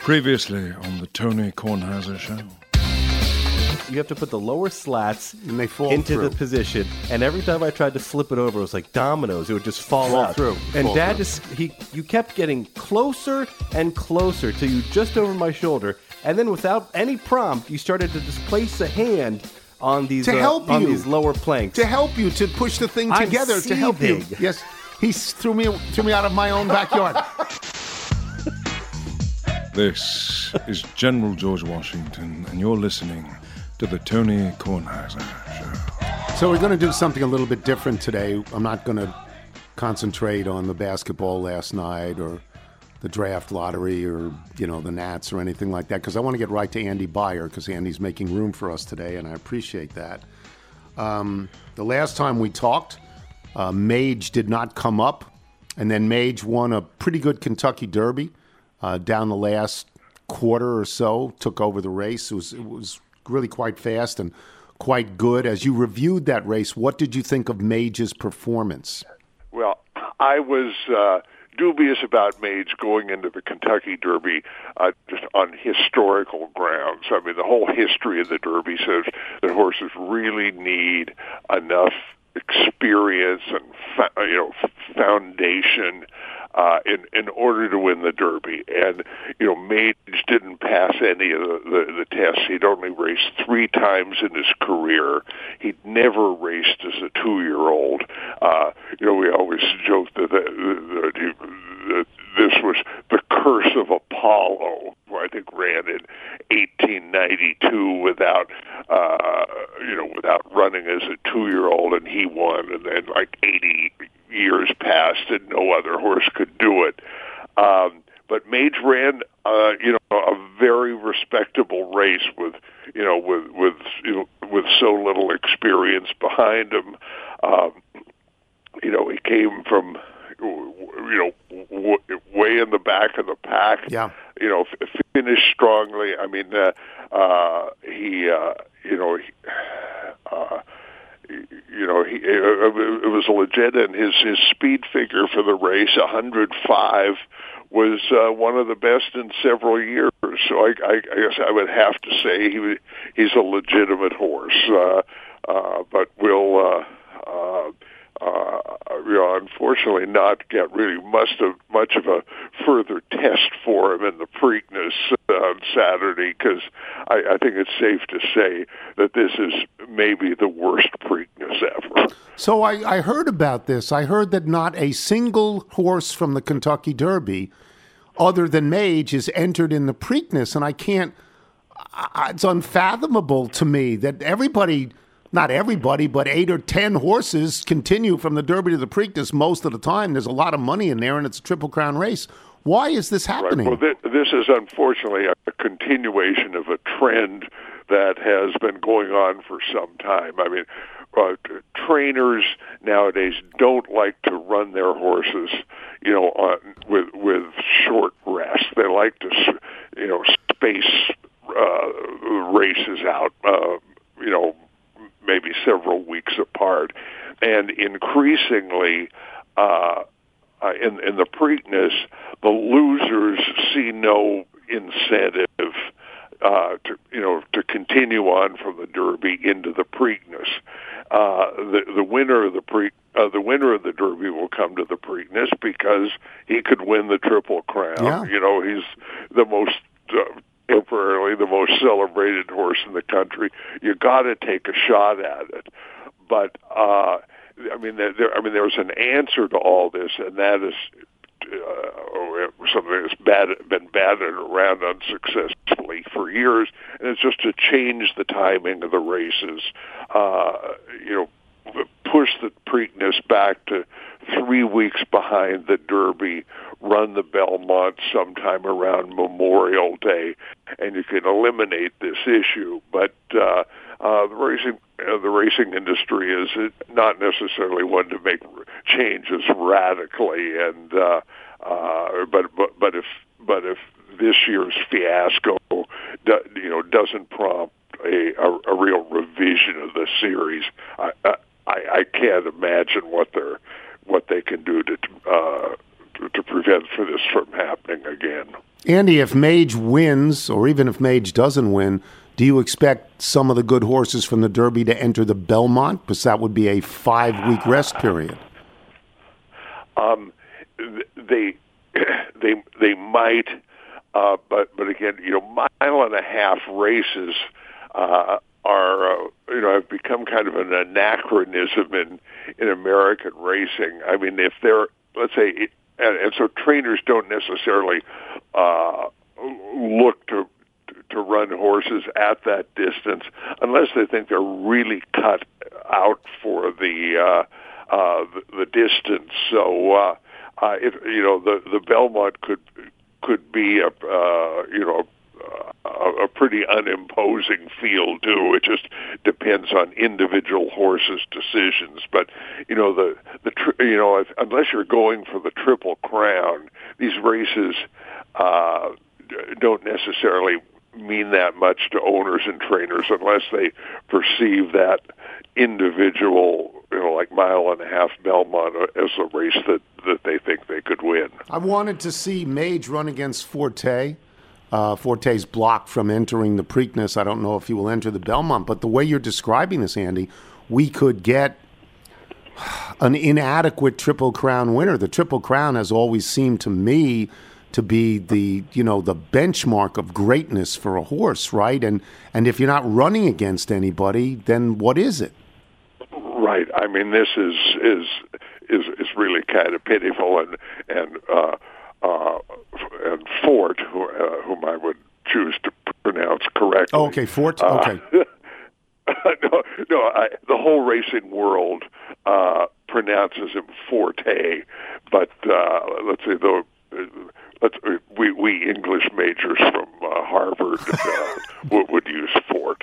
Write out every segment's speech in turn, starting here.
Previously on the Tony Kornheiser Show. You have to put the lower slats and they fall into through. the position, and every time I tried to flip it over, it was like dominoes. It would just fall out. Through. And Fall Dad through. you kept getting closer and closer till you just over my shoulder, and then without any prompt, you started to just place a hand on these To help on you. these lower planks. To help you to push the thing I'm together to help you. seething. Yes, he threw me out of my own backyard. This is General George Washington, and you're listening to the Tony Kornheiser Show. So we're going to do something a little bit different today. I'm not going to concentrate on the basketball last night or the draft lottery or, the Nats or anything like that, because I want to get right to Andy Byer, because Andy's making room for us today, and I appreciate that. The last time we talked, Mage did not come up, and then Mage won a pretty good Kentucky Derby down the last quarter or so, took over the race. It was really quite fast and quite good. As you reviewed that race, what did you think of Mage's performance? Well, I was dubious about Mage going into the Kentucky Derby just on historical grounds. I mean, the whole history of the Derby says that horses really need enough experience and foundation in order to win the Derby. And, Mage didn't pass any of the tests. He'd only raced 3 times in his career. He'd never raced as a 2-year-old. We always joked that this was the curse of Apollo, who I think ran in 1892 without running as a 2-year-old, and he won, and then 80 years passed and no other horse could do it. But Mage ran, a very respectable race with so little experience behind him. He came from, way in the back of the pack. Yeah. Finished strongly. I mean, it was legit, and his speed figure for the race, 105, was one of the best in several years. So I guess I would have to say he's a legitimate horse. But will unfortunately not get really much of a further test for him in the Preakness on Saturday, because I think it's safe to say that this is maybe the worst Preakness ever. So I heard about this. I heard that not a single horse from the Kentucky Derby, other than Mage, is entered in the Preakness, and it's unfathomable to me that not everybody, but 8 or 10 horses continue from the Derby to the Preakness most of the time. There's a lot of money in there, and it's a Triple Crown race. Why is this happening? Right. Well, this is unfortunately a continuation of a trend that has been going on for some time. I mean, trainers nowadays don't like to run their horses, with short rest. They like to, space races out, maybe several weeks apart, and increasingly in the Preakness, the losers see no incentive to continue on from the Derby into the Preakness. The winner of the Derby will come to the Preakness because he could win the Triple Crown. Yeah. He's the most temporarily the most celebrated horse in the country. You got to take a shot at it, but there's an answer to all this, and that is something that's been batted around unsuccessfully for years, and it's just to change the timing of the races. Push the Preakness back to 3 weeks behind the Derby, run the Belmont sometime around Memorial Day, and you can eliminate this issue. But the racing industry is not necessarily one to make changes radically, and but if this year's fiasco doesn't prompt a real revision of the series, I can't imagine what they can do to to prevent for this from happening again. Andy, if Mage wins, or even if Mage doesn't win, do you expect some of the good horses from the Derby to enter the Belmont? Because that would be a 5-week rest period. They might, but again, mile and a half races are have become kind of an anachronism in American racing. I mean, if they're, let's say, and so trainers don't necessarily look to run horses at that distance unless they think they're really cut out for the distance. So the Belmont could be a pretty unimposing field too. It just depends on individual horses' decisions. But unless you're going for the Triple Crown, these races don't necessarily mean that much to owners and trainers unless they perceive that individual, like mile and a half Belmont as a race that they think they could win. I wanted to see Mage run against Forte. Forte's blocked from entering the Preakness. I don't know if he will enter the Belmont, but the way you're describing this, Andy, we could get an inadequate Triple Crown winner. The Triple Crown has always seemed to me to be the benchmark of greatness for a horse, right? And if you're not running against anybody, then what is it? Right. I mean, this is really kind of pitiful, and Fort, whom I would choose to pronounce correctly. Oh, okay, Fort. Okay. The whole racing world pronounces him Forte, but let's say we English majors from Harvard would use Fort.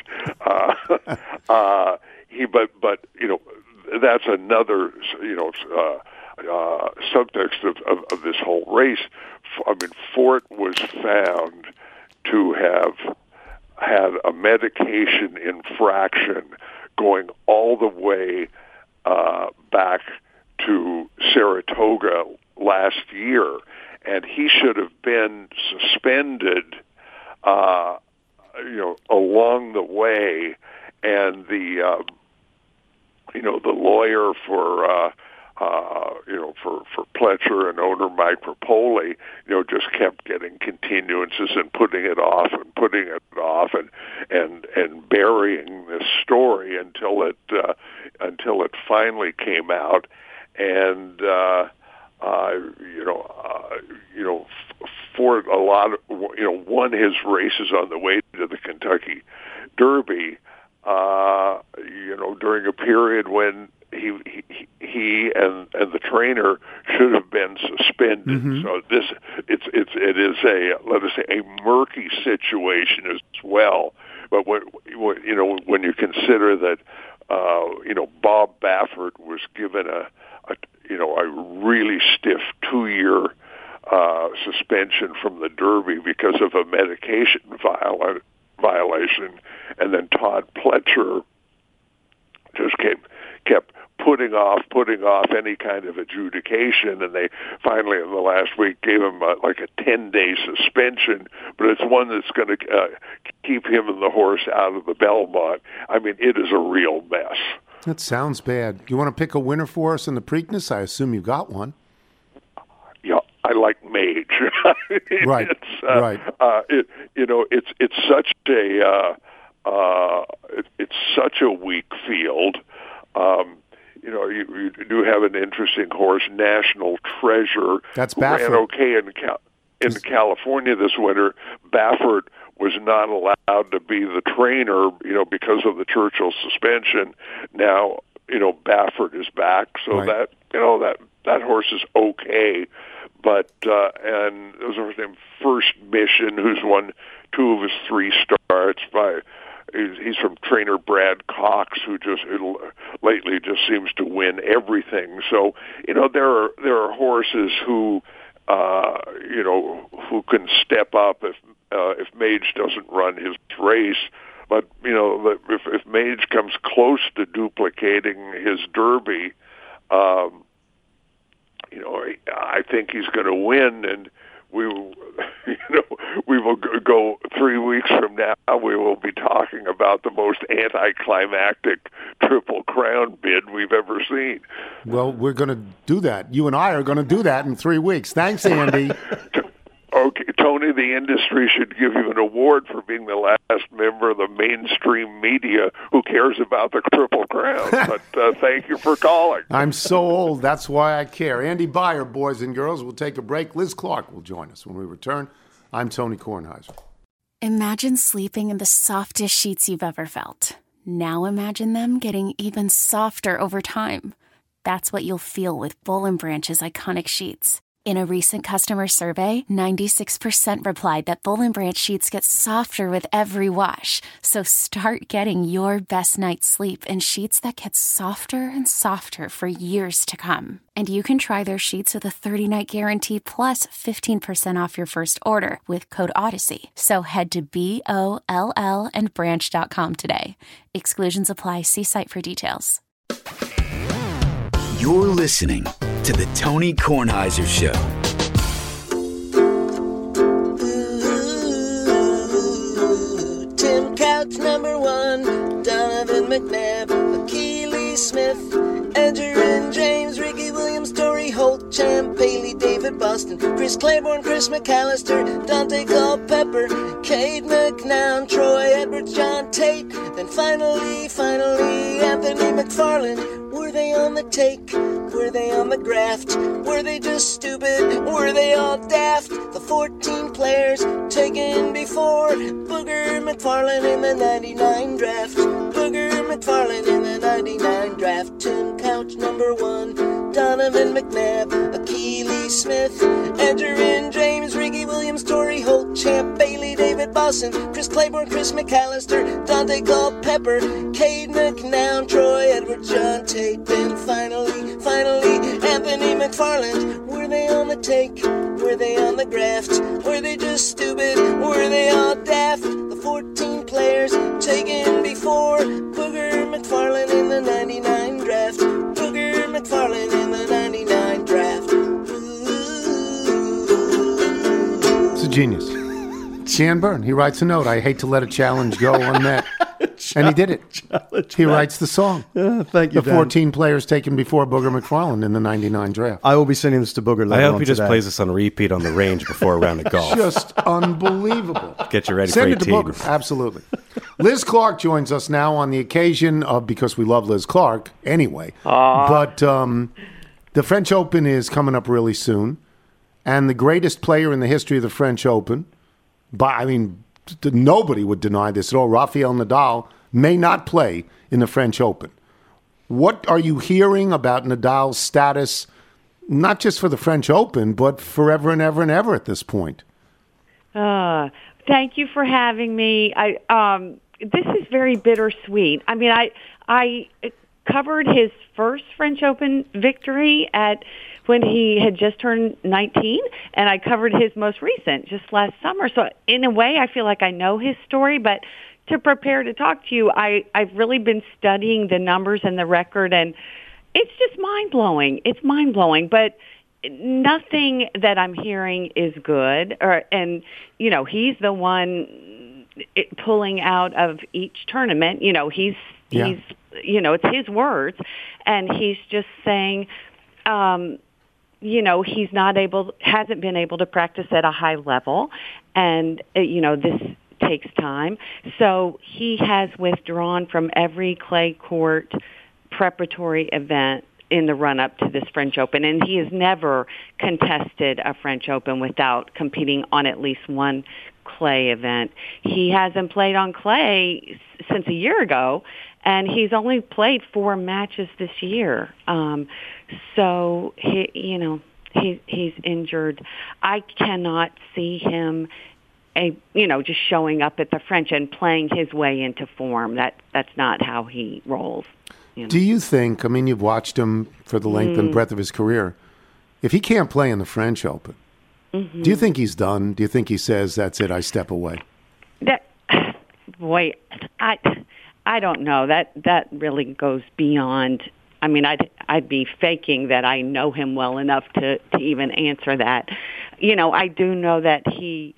But that's another subtext of this whole race. I mean, Fort was found to have had a medication infraction going all the way back to Saratoga last year, and he should have been suspended, along the way. And the lawyer for Pletcher and owner Mike Rapoli, just kept getting continuances and putting it off and burying this story until it finally came out. And Ford won his races on the way to the Kentucky Derby. During a period when he and the trainer should have been suspended. Mm-hmm. So it is a murky situation as well. But when you consider that Bob Baffert was given a really stiff 2-year suspension from the Derby because of a medication violation, and then Todd Pletcher just kept putting off any kind of adjudication, and they finally in the last week gave him a 10-day suspension, but it's one that's going to keep him and the horse out of the Belmont. I mean, it is a real mess. That sounds bad. You want to pick a winner for us in the Preakness? I assume you got one. Yeah, I like Mage. Right. Right. It's such a it's such a weak field. You do have an interesting horse, National Treasure. That's Baffert. Ran okay in California this winter. Baffert was not allowed to be the trainer, because of the Churchill suspension. Now, Baffert is back, so right. that horse is okay. But and there was a horse named First Mission, who's won 2 of his 3 starts by. He's from trainer Brad Cox, who lately just seems to win everything. So there are horses who who can step up if Mage doesn't run his race. But if Mage comes I think he's going to win, and we will, we will go 3 weeks from now. We will be talking about the most anticlimactic Triple Crown bid we've ever seen. Well, we're going to do that. You and I are going to do that in 3 weeks. Thanks, Andy. Okay, Tony, the industry should give you an award for being the last member of the mainstream media who cares about the Triple Crown. But thank you for calling. I'm so old. That's why I care. Andy Beyer, boys and girls. We'll take a break. Liz Clark will join us when we return. I'm Tony Kornheiser. Imagine sleeping in the softest sheets you've ever felt. Now imagine them getting even softer over time. That's what you'll feel with Boll & Branch's iconic sheets. In a recent customer survey, 96% replied that Boll & Branch sheets get softer with every wash. So start getting your best night's sleep in sheets that get softer and softer for years to come. And you can try their sheets with a 30-night guarantee plus 15% off your first order with code Odyssey. So head to BOLLandbranch.com today. Exclusions apply. See site for details. You're listening to The Tony Kornheiser Show. Ooh, Tim Couch #1, Donovan McNabb, Akili Smith, Edgerrin James, Ricky Williams, Torrey Holt, Champ Bailey, David Boston, Chris Claiborne, Chris McAllister, Dante Culpepper, Cade McNown, Troy Edwards, John Tate, then finally, Anthony McFarland. Were they on the take? Were they on the graft? Were they just stupid? Were they all daft? The 14 players taken before Booger McFarland in the 99 draft. Booger McFarland in the 99 draft. Tim Couch #1, Donovan McNabb, Akili Smith, Edgerrin James, Ricky Williams, Torrey Holt, Champ Bailey, David Boston, Chris Claiborne, Chris McAllister, Dante Culpepper, Cade McNown, Troy Edwards, John Tate. Then finally, Anthony McFarland. Were they on the take? Were they on the graft? Were they just stupid? Were they all daft? The 14 players taken before Booger McFarland in the 99 draft. Booger McFarland in the 99 draft. Ooh. It's a genius. Dan Byrne, he writes a note. I hate to let a challenge go unmet. And he did it. He writes the song. Thank you, The 14 players taken before Booger McFarland in the 99 draft. I will be sending this to Booger later I hope on he just today. plays this on repeat on the range before a round of golf. Just unbelievable. Get you ready Send for it to 18. Booger. Absolutely. Liz Clark joins us now on the occasion of, because we love Liz Clark anyway. But the French Open is coming up really soon. And the greatest player in the history of the French Open, nobody would deny this at all, Rafael Nadal, may not play in the French Open. What are you hearing about Nadal's status, not just for the French Open, but forever and ever and ever at this point? Thank you for having me. This is very bittersweet. I mean, I covered his first French Open victory when he had just turned 19, and I covered his most recent just last summer. So in a way, I feel like I know his story, but to prepare to talk to you, I've really been studying the numbers and the record, and it's just mind-blowing. It's mind-blowing, but nothing that I'm hearing is good. And, he's the one pulling out of each tournament. He's it's his words, and he's just saying, hasn't been able to practice at a high level, and, this takes time. So he has withdrawn from every clay court preparatory event in the run-up to this French Open, and he has never contested a French Open without competing on at least one clay event. He hasn't played on clay since a year ago, and he's only played 4 matches this year. So he's injured. I cannot see him just showing up at the French and playing his way into form. That's not how he rolls. Do you think, you've watched him for the length and breadth of his career, if he can't play in the French Open, do you think he's done? Do you think he says, that's it, I step away? I don't know. That really goes beyond I mean, I'd be faking that I know him well enough to even answer that. You know, I do know that he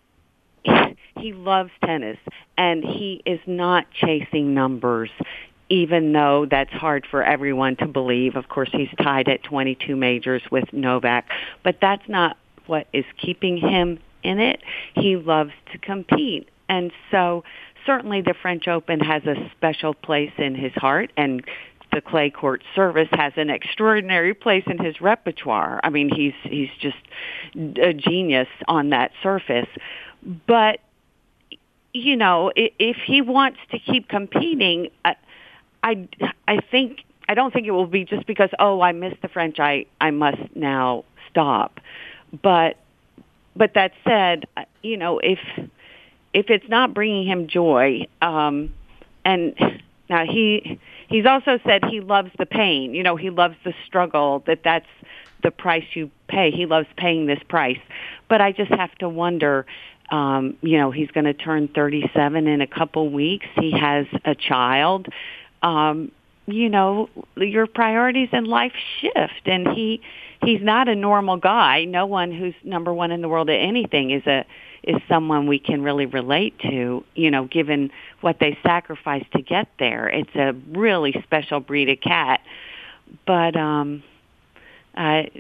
loves tennis, and he is not chasing numbers, even though that's hard for everyone to believe. Of course, he's tied at 22 majors with Novak, but that's not what is keeping him in it. He loves to compete. And so certainly the French Open has a special place in his heart, and the clay court service has an extraordinary place in his repertoire. I mean, he's just a genius on that surface. But, you know, if he wants to keep competing, I don't think it will be just because, I missed the French, I must now stop. But that said, you know, if it's not bringing him joy, and now he's also said he loves the pain. You know, he loves the struggle, that's the price you pay. He loves paying this price. But I just have to wonder, you know, he's going to turn 37 in a couple weeks. He has a child. You know, your priorities in life shift, and he's not a normal guy. No one who's number one in the world at anything is someone we can really relate to, you know, given what they sacrifice to get there. It's a really special breed of cat. But I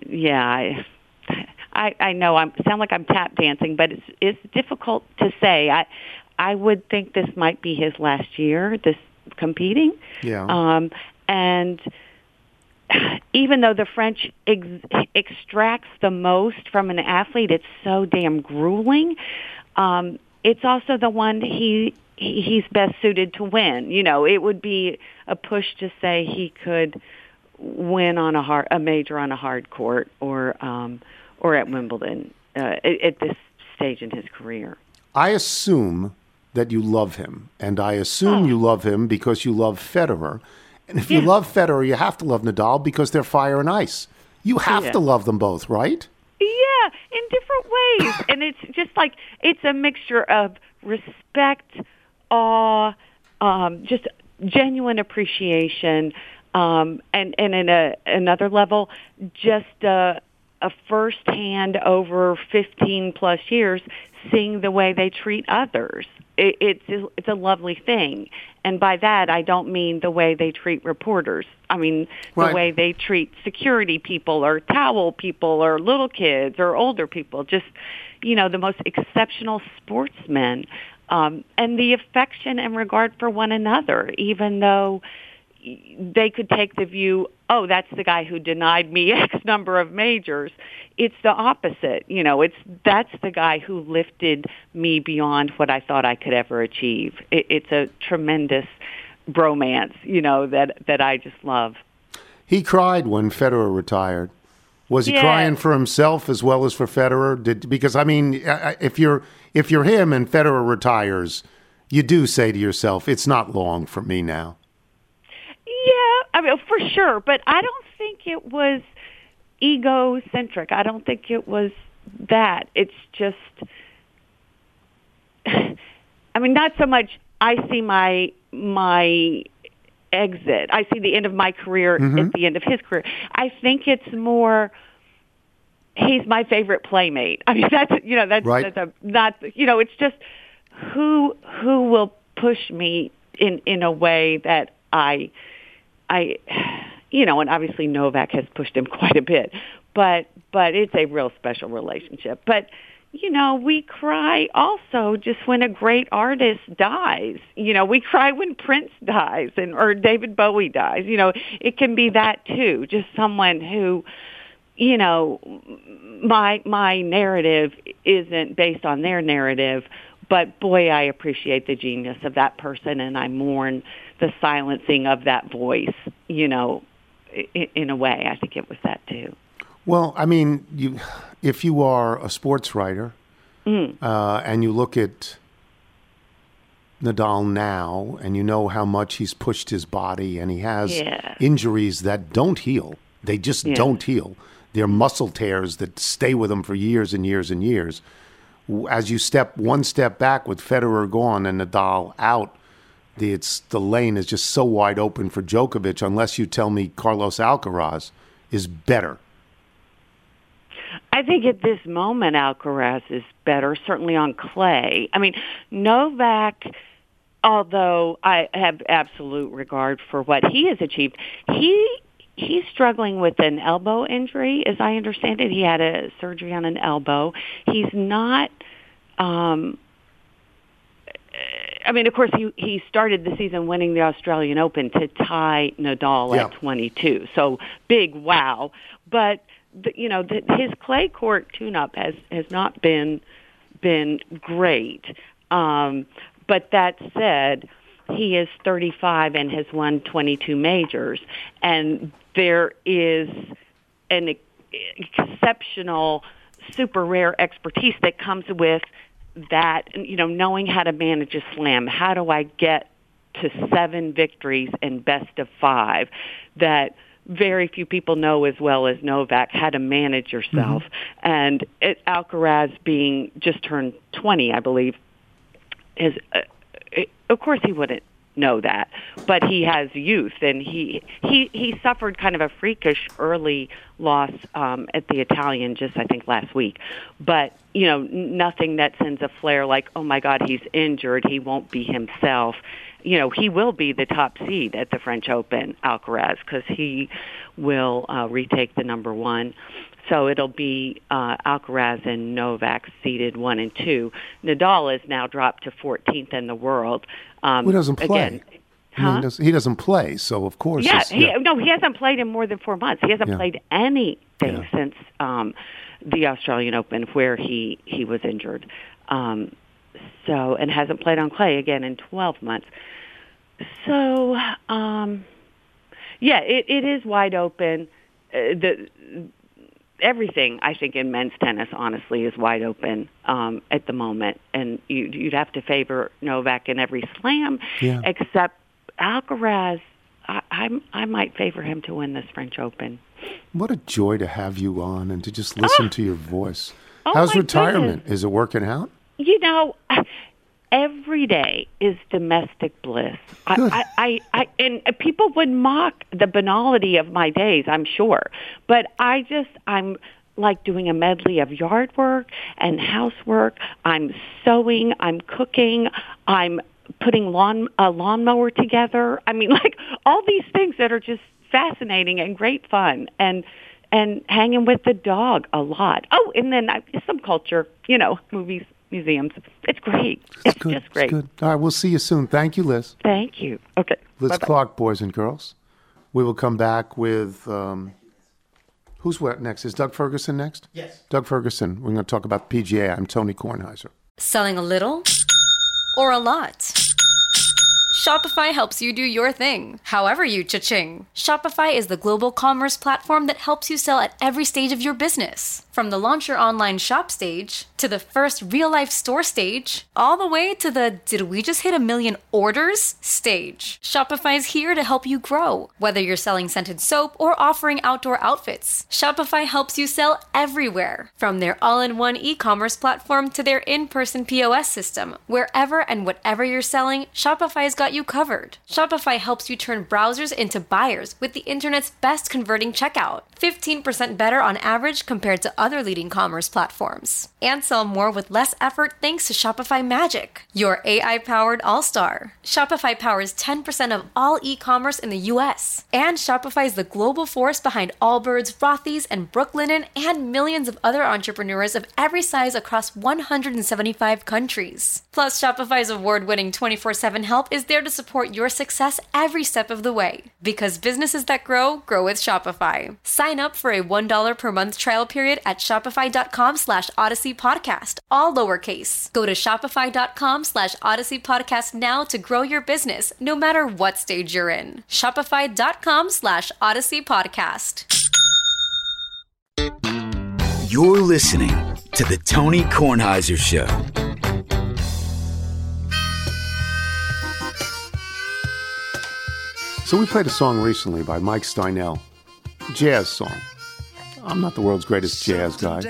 know I sound like I'm tap dancing, but it's difficult to say. I would think this might be his last year, this competing. Yeah. And even though the French extracts the most from an athlete, it's so damn grueling. It's also the one he's best suited to win. You know, it would be a push to say he could win on a major on a hard court or at Wimbledon at this stage in his career. I assume that you love him, and I assume you love him because you love Federer. And if you love Federer, you have to love Nadal because they're fire and ice. You have to love them both, right? Yeah, in different ways. And it's just like, it's a mixture of respect, awe, just genuine appreciation, and in another level, just a firsthand over 15 plus years, seeing the way they treat others. It's a lovely thing. And by that, I don't mean the way they treat reporters. I mean the way they treat security people or towel people or little kids or older people. Just, you know, the most exceptional sportsmen. And the affection and regard for one another, even though they could take the view, that's the guy who denied me X number of majors. It's the opposite. You know, that's the guy who lifted me beyond what I thought I could ever achieve. It's a tremendous bromance, you know, that I just love. He cried when Federer retired. Was he crying for himself as well as for Federer? Because I mean, if you're him and Federer retires, you do say to yourself, it's not long for me now. Yeah, I mean, for sure. But I don't think it was egocentric. I don't think it was that. It's just, I mean, not so much I see my exit. I see the end of my career at the end of his career. I think it's more, he's my favorite playmate. I mean, that's it's just who will push me in a way that I, you know, and obviously Novak has pushed him quite a bit, but it's a real special relationship. But, you know, we cry also just when a great artist dies. You know, we cry when Prince dies or David Bowie dies. You know, it can be that too, just someone who, you know, my narrative isn't based on their narrative, but boy, I appreciate the genius of that person, and I mourn the silencing of that voice, you know, in a way. I think it was that too. Well, I mean, if you are a sports writer and you look at Nadal now and you know how much he's pushed his body and he has injuries that don't heal. They just don't heal. They're muscle tears that stay with him for years and years and years. As you step one step back with Federer gone and Nadal out, the lane is just so wide open for Djokovic unless you tell me Carlos Alcaraz is better. I think at this moment Alcaraz is better, certainly on clay. I mean, Novak, although I have absolute regard for what he has achieved, he's struggling with an elbow injury, as I understand it. He had a surgery on an elbow. He's not... I mean, of course, he started the season winning the Australian Open to tie Nadal at 22. So big wow. But, his clay court tune-up has not been great. But that said, he is 35 and has won 22 majors. And there is an exceptional, super rare expertise that comes with that, knowing how to manage a slam. How do I get to 7 victories and best of 5? That very few people know as well as Novak how to manage yourself. And Alcaraz being just turned 20, I believe, is, of course he wouldn't know that, but he has youth, and he suffered kind of a freakish early loss at the Italian just I think last week, but nothing that sends a flare like, oh my God, he's injured, he won't be himself. He will be the top seed at the French Open, Alcaraz, because he will retake the number 1. So it'll be Alcaraz and Novak seeded 1 and 2. Nadal is now dropped to 14th in the world. He doesn't play. Again, huh? He doesn't play, so of course. Yeah, he hasn't played in more than 4 months. He hasn't played anything since the Australian Open, where he was injured. And hasn't played on clay again in 12 months. So, it is wide open. Everything, I think, in men's tennis, honestly, is wide open at the moment. And you'd have to favor Novak in every slam, except Alcaraz. I might favor him to win this French Open. What a joy to have you on and to just listen to your voice. How's retirement? Goodness. Is it working out? Every day is domestic bliss. And people would mock the banality of my days, I'm sure. But I'm like doing a medley of yard work and housework. I'm sewing, I'm cooking, I'm putting a lawnmower together. I mean, like all these things that are just fascinating and great fun. And hanging with the dog a lot. Oh, and then some culture, movies, museums. It's great. It's good. Just great. It's good. All right, we'll see you soon. Thank you, Liz. Thank you. Okay. Liz Bye-bye. Clark, boys and girls. We will come back with, who's next? Is Doug Ferguson next? Yes. Doug Ferguson. We're going to talk about PGA. I'm Tony Kornheiser. Selling a little or a lot? Shopify helps you do your thing, however you cha-ching. Shopify is the global commerce platform that helps you sell at every stage of your business. From the launch your online shop stage, to the first real-life store stage, all the way to the did we just hit 1 million orders stage. Shopify's here to help you grow. Whether you're selling scented soap or offering outdoor outfits, Shopify helps you sell everywhere. From their all-in-one e-commerce platform to their in-person POS system. Wherever and whatever you're selling, Shopify's got you covered. Shopify helps you turn browsers into buyers with the internet's best converting checkout. 15% better on average compared to other leading commerce platforms. And sell more with less effort thanks to Shopify Magic, your AI-powered all-star. Shopify powers 10% of all e-commerce in the U.S. And Shopify is the global force behind Allbirds, Rothy's, and Brooklinen, and millions of other entrepreneurs of every size across 175 countries. Plus, Shopify's award-winning 24/7 help is there to support your success every step of the way. Because businesses that grow with Shopify. Sign up for a $1 per month trial period at shopify.com/Odyssey Podcast, all lowercase. Go to shopify.com/Odyssey Podcast now to grow your business, no matter what stage you're in. Shopify.com/Odyssey Podcast. You're listening to The Tony Kornheiser Show. So we played a song recently by Mike Steinell, jazz song. I'm not the world's greatest jazz guy,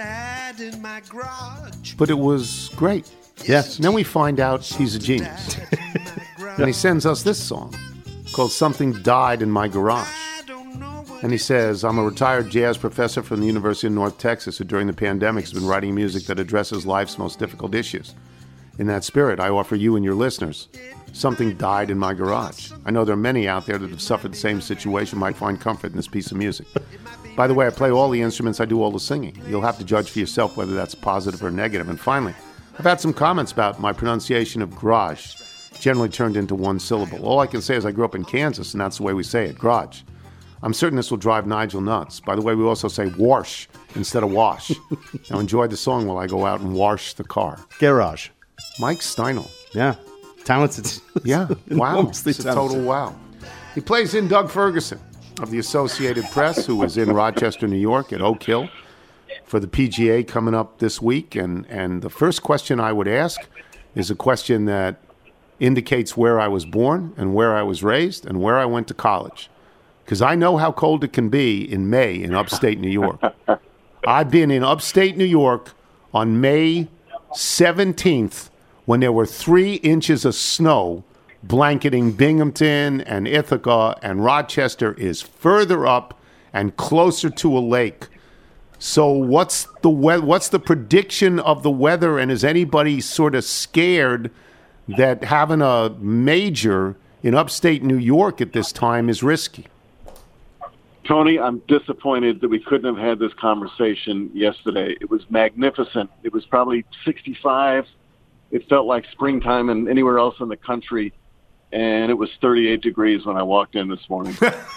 but it was great. Yes. And then we find out he's a genius. And he sends us this song called Something Died in My Garage. And he says, I'm a retired jazz professor from the University of North Texas who during the pandemic has been writing music that addresses life's most difficult issues. In that spirit, I offer you and your listeners, Something Died in My Garage. I know there are many out there that have suffered the same situation might find comfort in this piece of music. By the way, I play all the instruments, I do all the singing. You'll have to judge for yourself whether that's positive or negative. And finally, I've had some comments about my pronunciation of garage, generally turned into one syllable. All I can say is I grew up in Kansas, and that's the way we say it, garage. I'm certain this will drive Nigel nuts. By the way, we also say wash instead of wash. Now enjoy the song while I go out and wash the car. Garage. Mike Steinel. Yeah. Talented. Yeah. Wow. It's a talented. total wow. He plays in Doug Ferguson of the Associated Press, who is in Rochester, New York at Oak Hill for the PGA coming up this week. And the first question I would ask is a question that indicates where I was born and where I was raised and where I went to college. Because I know how cold it can be in May in upstate New York. I've been in upstate New York on May 17th when there were 3 inches of snow blanketing Binghamton and Ithaca, and Rochester is further up and closer to a lake. So what's the prediction of the weather, and is anybody sort of scared that having a major in upstate New York at this time is risky? Tony, I'm disappointed that we couldn't have had this conversation yesterday. It was magnificent. It was probably 65. It felt like springtime and anywhere else in the country. And it was 38 degrees when I walked in this morning.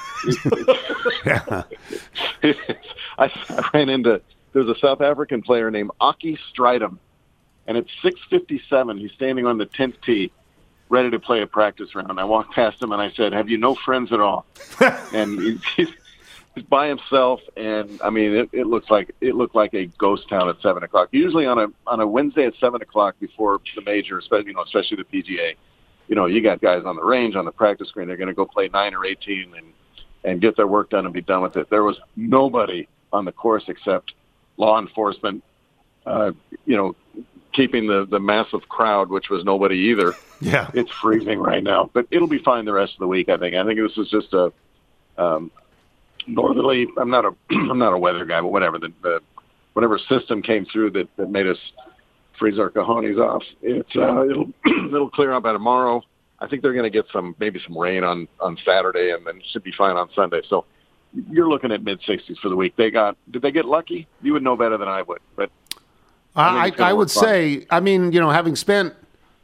I ran into, there's a South African player named Aki Strydom. And at 6:57, he's standing on the 10th tee, ready to play a practice round. I walked past him and I said, "Have you no friends at all?" And he's by himself, and I mean, it looked like a ghost town at 7 o'clock. Usually on a Wednesday at 7 o'clock before the major, especially the PGA, you got guys on the range, on the practice green. They're going to go play 9 or 18 and get their work done and be done with it. There was nobody on the course except law enforcement, keeping the massive crowd, which was nobody either. Yeah, it's freezing right now, but it'll be fine the rest of the week. I think this was just a northerly. I'm not a weather guy, but whatever. Whatever system came through that made us freeze our cojones off. It'll clear up by tomorrow. I think they're going to get maybe some rain on Saturday, and then it should be fine on Sunday. So you're looking at mid-60s for the week. Did they get lucky? You would know better than I would, but I would say, having spent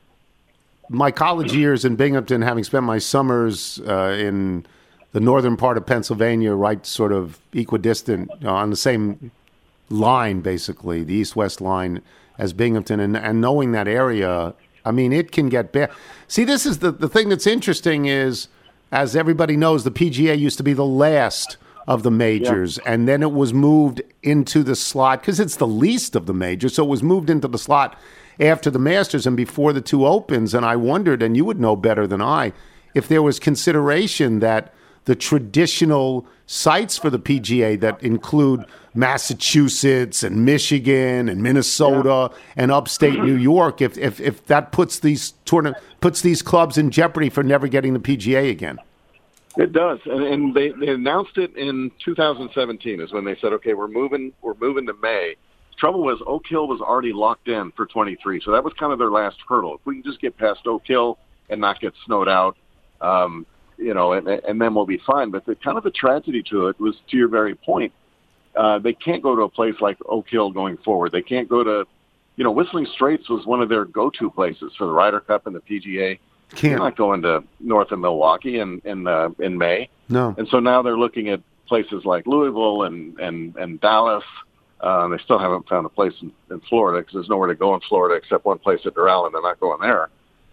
my college years in Binghamton, having spent my summers in the northern part of Pennsylvania, right sort of equidistant, on the same line, basically, the east-west line as Binghamton, and knowing that area, it can get bad. See, this is the thing that's interesting is, as everybody knows, the PGA used to be the last of the majors, and then it was moved into the slot, because it's the least of the majors, so it was moved into the slot after the Masters and before the 2 Opens, and I wondered, and you would know better than I, if there was consideration that the traditional sites for the PGA that include Massachusetts and Michigan and Minnesota and upstate New York, if that puts these clubs in jeopardy for never getting the PGA again. It does, and they announced it in 2017 is when they said, okay, we're moving to May. The trouble was Oak Hill was already locked in for 23, so that was kind of their last hurdle. If we can just get past Oak Hill and not get snowed out, and then we'll be fine. But the tragedy to it was, to your very point, they can't go to a place like Oak Hill going forward. They can't go to, Whistling Straits was one of their go-to places for the Ryder Cup and the PGA. They're not going to north of Milwaukee in May. No. And so now they're looking at places like Louisville and Dallas. They still haven't found a place in Florida because there's nowhere to go in Florida except one place at Doral, and they're not going there.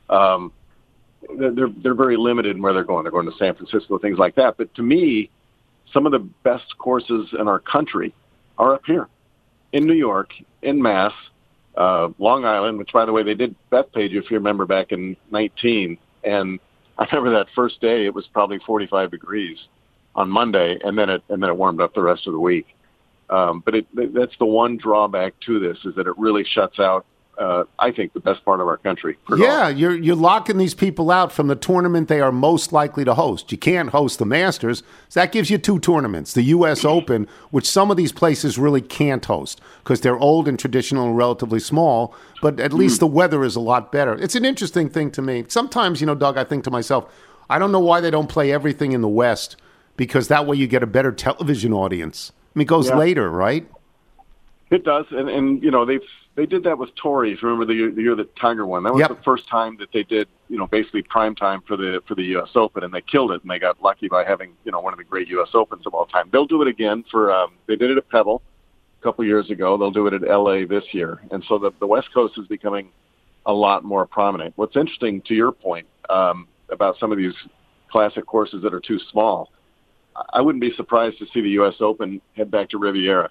They're very limited in where they're going. They're going to San Francisco, things like that. But to me, some of the best courses in our country are up here in New York, in Mass, Long Island, which, by the way, they did Bethpage, if you remember, back in 19. And I remember that first day, it was probably 45 degrees on Monday, and then it warmed up the rest of the week. But that's the one drawback to this, is that it really shuts out I think, the best part of our country. Yeah, you're locking these people out from the tournament they are most likely to host. You can't host the Masters, so that gives you 2 tournaments. The U.S. Open, which some of these places really can't host because they're old and traditional and relatively small, but at least the weather is a lot better. It's an interesting thing to me. Sometimes, Doug, I think to myself, I don't know why they don't play everything in the West, because that way you get a better television audience. I mean, it goes later, right? It does, and they did that with Torrey. If you remember the year that Tiger won, that was the first time that they did, basically prime time for the U.S. Open, and they killed it, and they got lucky by having, one of the great U.S. Opens of all time. They'll do it again they did it at Pebble a couple years ago. They'll do it at L.A. this year, and so the West Coast is becoming a lot more prominent. What's interesting, to your point, about some of these classic courses that are too small, I wouldn't be surprised to see the U.S. Open head back to Riviera.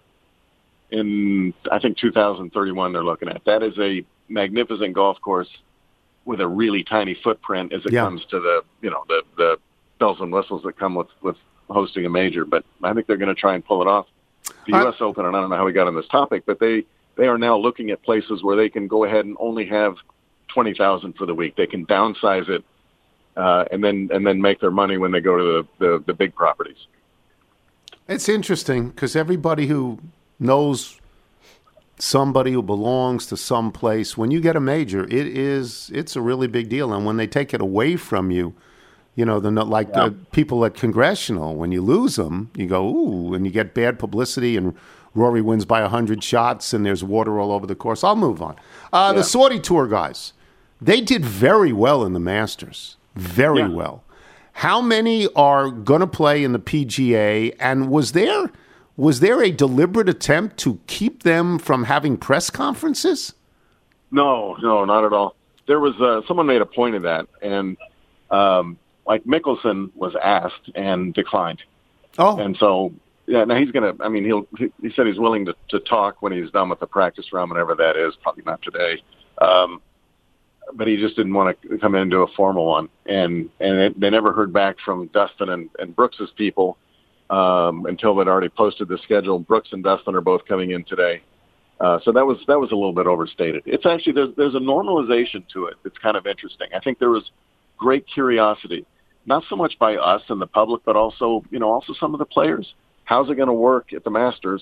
In, I think, 2031 they're looking at. That is a magnificent golf course with a really tiny footprint as it comes to the bells and whistles that come with hosting a major. But I think they're going to try and pull it off. The U.S. Open, and I don't know how we got on this topic, but they are now looking at places where they can go ahead and only have 20,000 for the week. They can downsize it and then make their money when they go to the big properties. It's interesting because everybody who knows somebody who belongs to some place, when you get a major, it's a really big deal. And when they take it away from you, they're not like people at Congressional. When you lose them, you go, ooh, and you get bad publicity, and Rory wins by 100 shots, and there's water all over the course. I'll move on. The Saudi Tour guys, they did very well in the Masters. Very well. How many are going to play in the PGA, and was there a deliberate attempt to keep them from having press conferences? No, not at all. There was someone made a point of that, and like Mickelson was asked and declined. Oh, and so now he's gonna. I mean, he said he's willing to talk when he's done with the practice round, whenever that is. Probably not today, but he just didn't want to come into a formal one, and they never heard back from Dustin and Brooks's people. Until they'd already posted the schedule. Brooks and Dustin are both coming in today. So that was a little bit overstated. It's actually, there's a normalization to it. It's kind of interesting. I think there was great curiosity, not so much by us and the public, but also some of the players. How's it going to work at the Masters?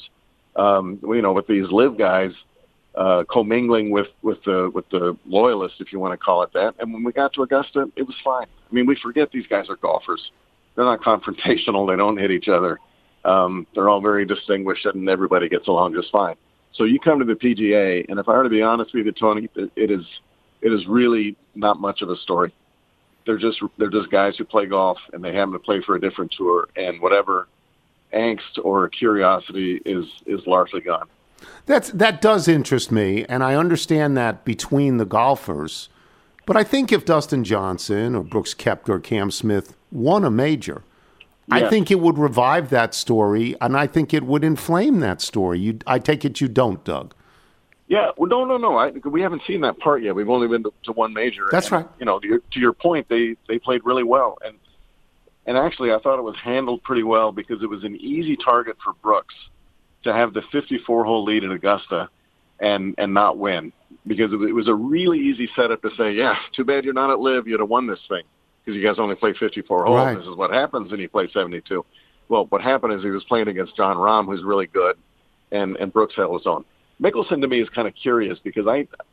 With these live guys, commingling with the loyalists, if you want to call it that. And when we got to Augusta, it was fine. I mean, we forget these guys are golfers. They're not confrontational. They don't hit each other. They're all very distinguished, and everybody gets along just fine. So you come to the PGA, and if I were to be honest with you, Tony, it is really not much of a story. They're just guys who play golf, and they happen to play for a different tour, and whatever angst or curiosity is largely gone. That does interest me, and I understand that between the golfers. But I think if Dustin Johnson or Brooks Koepka or Cam Smith won a major, I think it would revive that story, and I think it would inflame that story. I take it you don't, Doug. Yeah, well, no. We haven't seen that part yet. We've only been to one major. That's right. To your point, they played really well, and actually I thought it was handled pretty well because it was an easy target for Brooks to have the 54-hole lead at Augusta and not win. Because it was a really easy setup to say, too bad you're not at LIV. You'd have won this thing because you guys only play 54 holes. Right. This is what happens when you play 72. Well, what happened is he was playing against Jon Rahm, who's really good, and Brooks held his own. Mickelson, to me, is kind of curious because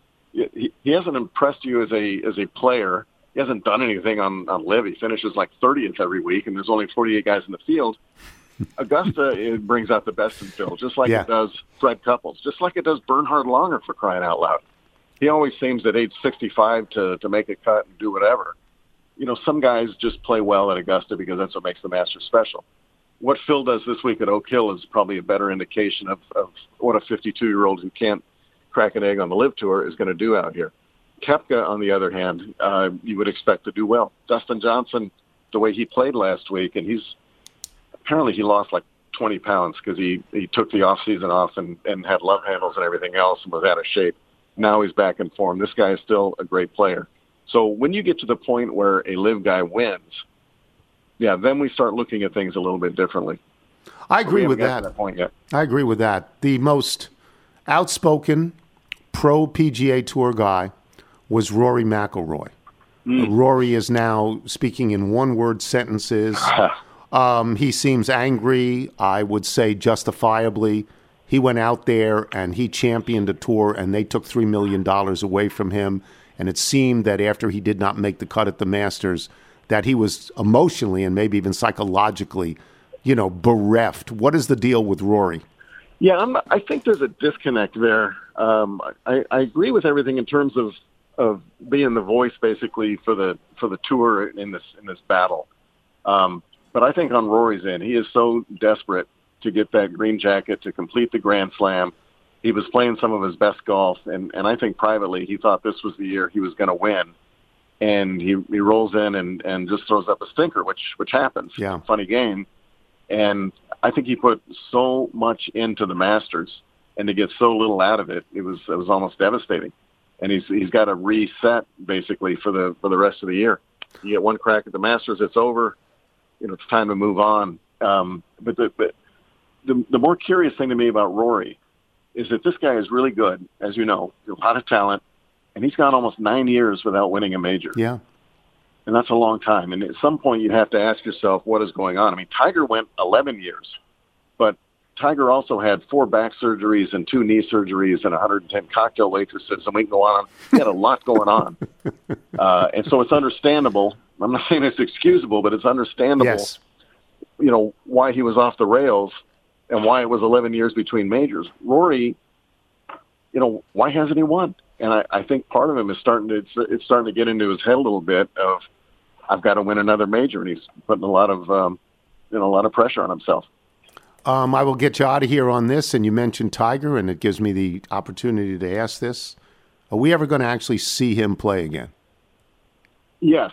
he hasn't impressed you as a player. He hasn't done anything on LIV. He finishes like 30th every week, and there's only 48 guys in the field. Augusta, it brings out the best in Phil, just like it does Fred Couples, just like it does Bernhard Langer, for crying out loud. He always seems at age 65 to make a cut and do whatever. Some guys just play well at Augusta because that's what makes the Masters special. What Phil does this week at Oak Hill is probably a better indication of what a 52-year-old who can't crack an egg on the LIV Tour is going to do out here. Koepka, on the other hand, you would expect to do well. Dustin Johnson, the way he played last week, and apparently he lost like 20 pounds because he took the off-season off and had love handles and everything else and was out of shape. Now he's back in form. This guy is still a great player. So when you get to the point where a LIV guy wins, then we start looking at things a little bit differently. I agree with that. To that point yet. I agree with that. The most outspoken, pro PGA Tour guy was Rory McIlroy. Rory is now speaking in one-word sentences. He seems angry, I would say justifiably. He went out there and he championed a tour, and they took $3 million away from him. And it seemed that after he did not make the cut at the Masters, that he was emotionally and maybe even psychologically, bereft. What is the deal with Rory? Yeah, I think there's a disconnect there. I agree with everything in terms of being the voice, basically, for the tour in this battle. But I think on Rory's end, he is so desperate to get that green jacket, to complete the Grand Slam. He was playing some of his best golf, and I think privately he thought this was the year he was going to win. And he rolls in and just throws up a stinker, which happens. Yeah. Funny game. And I think he put so much into the Masters, and to get so little out of it, it was almost devastating. And he's got to reset basically for the rest of the year. You get one crack at the Masters, it's over. It's time to move on. But the more curious thing to me about Rory is that this guy is really good, as you know, a lot of talent, and he's gone almost 9 years without winning a major. Yeah. And that's a long time. And at some point you have to ask yourself what is going on. I mean, Tiger went 11 years, but Tiger also had 4 back surgeries and 2 knee surgeries and 110 cocktail waitresses, and we can go on. He had a lot going on. And so it's understandable. I'm not saying it's excusable, but it's understandable, yes, why he was off the rails and why it was 11 years between majors. Rory, why hasn't he won? And I think part of him is starting to get into his head a little bit of, I've got to win another major, and he's putting a lot of pressure on himself. I will get you out of here on this, and you mentioned Tiger, and it gives me the opportunity to ask this. Are we ever going to actually see him play again? Yes.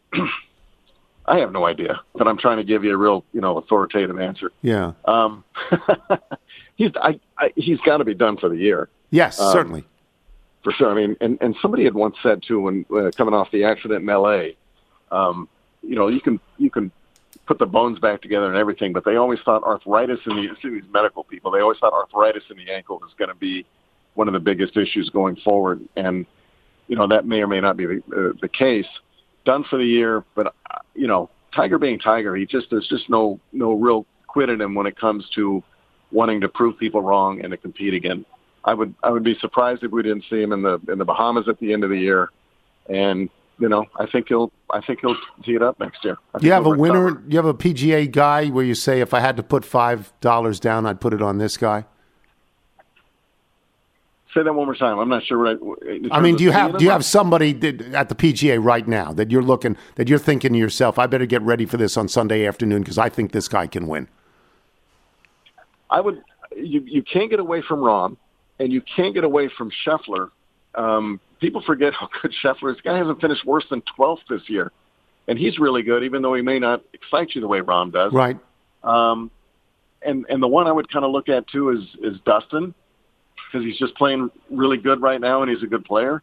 I have no idea, but I'm trying to give you a real, authoritative answer. Yeah. He's got to be done for the year. Yes, certainly. For sure. I mean, and somebody had once said too, when coming off the accident in L.A., you can put the bones back together and everything, but they always thought arthritis these medical people, they always thought arthritis in the ankle was going to be one of the biggest issues going forward. And, that may or may not be the case. Done for the year, but, Tiger being Tiger, there's just no real quit in him when it comes to wanting to prove people wrong and to compete again. I would be surprised if we didn't see him in the Bahamas at the end of the year. And, I think he'll tee it up next year. You have a winner? You have a PGA guy where you say, if I had to put $5 down, I'd put it on this guy? Say that one more time. I'm not sure what do you have somebody at the PGA right now that you're thinking to yourself, I better get ready for this on Sunday afternoon because I think this guy can win? You can't get away from Rahm, and you can't get away from Scheffler. People forget how good Scheffler is. This guy hasn't finished worse than 12th this year, and he's really good, even though he may not excite you the way Rahm does. Right. And the one I would kind of look at too is Dustin, because he's just playing really good right now, and he's a good player.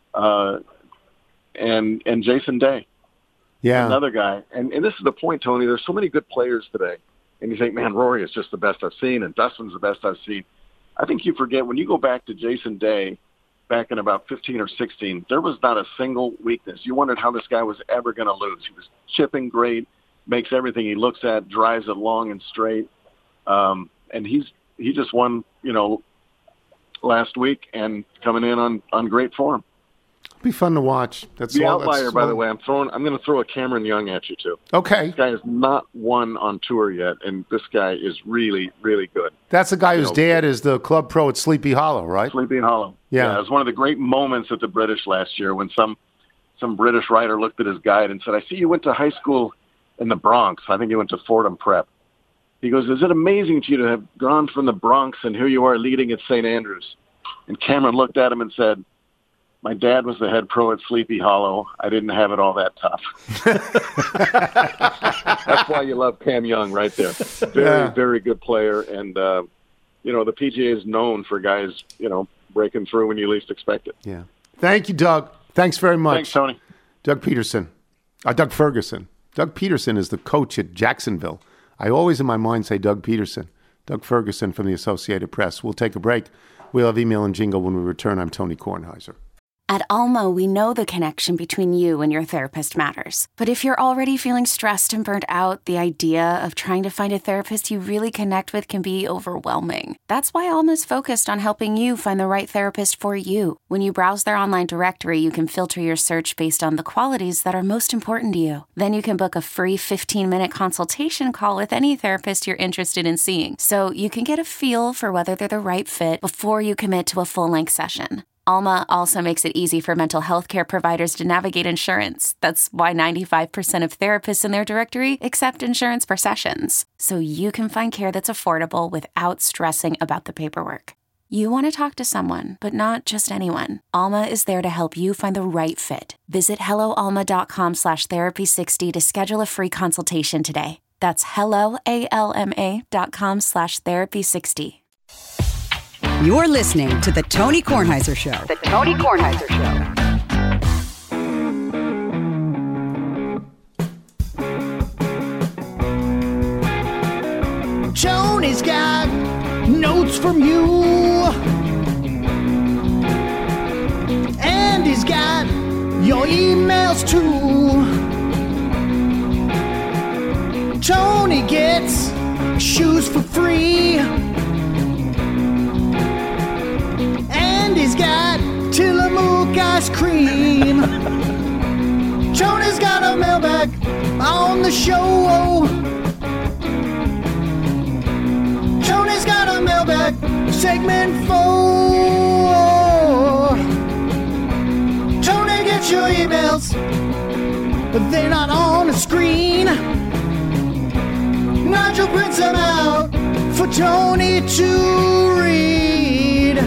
And Jason Day, another guy. And this is the point, Tony. There's so many good players today, and you think, man, Rory is just the best I've seen, and Dustin's the best I've seen. I think you forget when you go back to Jason Day. Back in about 15 or 16, there was not a single weakness. You wondered how this guy was ever going to lose. He was chipping great, makes everything he looks at, drives it long and straight. And he just won, last week and coming in on great form. Be fun to watch. That's the outlier, by the way. I'm going to throw a Cameron Young at you too. Okay. This guy has not won on tour yet, and this guy is really, really good. That's the guy whose dad is the club pro at Sleepy Hollow, right? Sleepy Hollow. Yeah, it was one of the great moments at the British last year when some British writer looked at his guide and said, "I see you went to high school in the Bronx. I think you went to Fordham Prep." He goes, "Is it amazing to you to have gone from the Bronx and here you are leading at St. Andrews?" And Cameron looked at him and said, "My dad was the head pro at Sleepy Hollow. I didn't have it all that tough." That's why you love Cam Young right there. Very, very good player. And, the PGA is known for guys, breaking through when you least expect it. Yeah. Thank you, Doug. Thanks very much. Thanks, Tony. Doug Ferguson. Doug Peterson is the coach at Jacksonville. I always in my mind say Doug Peterson. Doug Ferguson from the Associated Press. We'll take a break. We'll have email and jingle when we return. I'm Tony Kornheiser. At Alma, we know the connection between you and your therapist matters. But if you're already feeling stressed and burnt out, the idea of trying to find a therapist you really connect with can be overwhelming. That's why Alma's focused on helping you find the right therapist for you. When you browse their online directory, you can filter your search based on the qualities that are most important to you. Then you can book a free 15-minute consultation call with any therapist you're interested in seeing, so you can get a feel for whether they're the right fit before you commit to a full-length session. Alma also makes it easy for mental health care providers to navigate insurance. That's why 95% of therapists in their directory accept insurance for sessions, so you can find care that's affordable without stressing about the paperwork. You want to talk to someone, but not just anyone. Alma is there to help you find the right fit. Visit helloalma.com/therapy60 to schedule a free consultation today. That's helloalma.com/therapy60. You're listening to The Tony Kornheiser Show. The Tony Kornheiser Show. Tony's got notes from you. And he's got your emails too. Tony gets shoes for free. And he's got Tillamook ice cream. Tony's got a mailbag on the show. Tony's got a mailbag segment 4. Tony gets your emails, but they're not on the screen. Nigel prints them out for Tony to read.